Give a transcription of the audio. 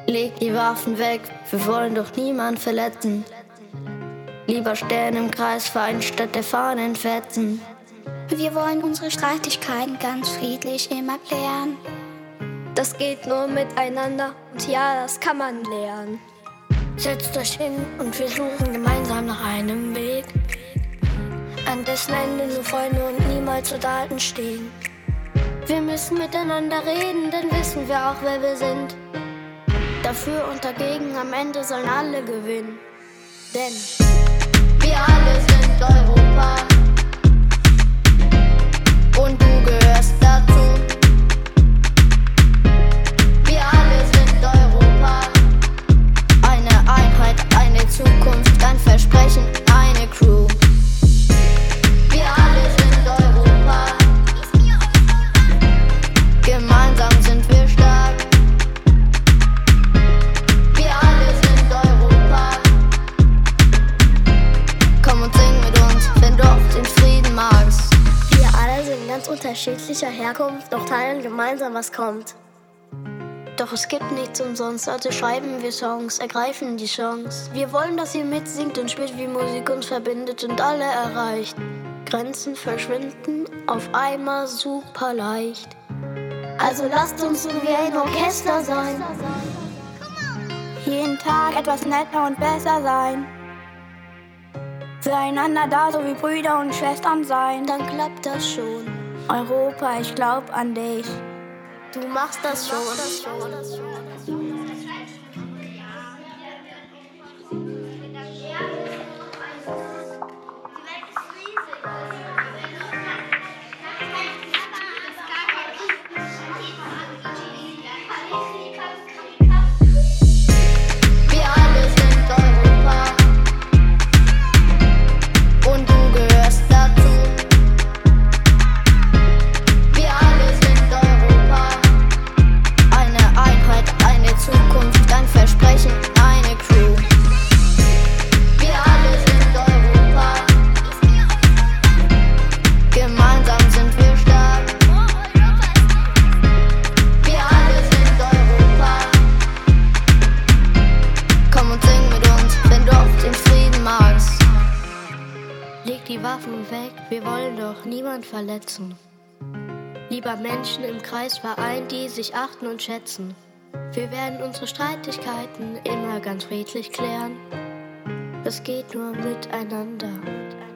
Leg die Waffen weg, wir wollen doch niemand verletzen. Lieber stehen im Kreis, vereint statt der Fahnen fetzen. Wir wollen unsere Streitigkeiten ganz friedlich immer klären. Das geht nur miteinander und ja, das kann man lernen. Setzt euch hin und wir suchen gemeinsam nach einem Weg, an dessen Ende nur Freunde und niemals Soldaten stehen. Wir müssen miteinander reden, dann wissen wir auch, wer wir sind. Dafür und dagegen, am Ende sollen alle gewinnen. Denn wir alle sind Europa und du gehörst dazu. Wir alle sind Europa, eine Einheit, eine Zukunft, ein Versprechen, eine Crew. Wir alle sind Europa, gemeinsam sind wir stark. Wir alle sind Europa, komm und sing mit uns, wenn du auch den Frieden magst. Wir alle sind ganz unterschiedlicher Herkunft, doch teilen gemeinsam, was kommt. Doch es gibt nichts umsonst, also schreiben wir Songs, ergreifen die Chance. Wir wollen, dass ihr mitsingt und spielt, wie Musik uns verbindet und alle erreicht. Grenzen verschwinden auf einmal super leicht. Also lasst uns so wie ein Orchester sein. Jeden Tag etwas netter und besser sein. Füreinander da, so wie Brüder und Schwestern sein. Dann klappt das schon. Europa, ich glaub an dich. Du machst das schon. Wir alle sind Europa und du gehörst dazu. Wir alle sind Europa, eine Einheit, eine Zukunft, ein Versprechen, eine Crew. Wir alle sind Europa, gemeinsam sind wir stark. Wir alle sind Europa, komm und sing mit uns, wenn du auch den Frieden magst. Leg die Waffen weg, wir wollen doch niemand verletzen. Lieber Menschen im Kreis vereint, die sich achten und schätzen. Wir werden unsere Streitigkeiten immer ganz friedlich klären. Es geht nur miteinander.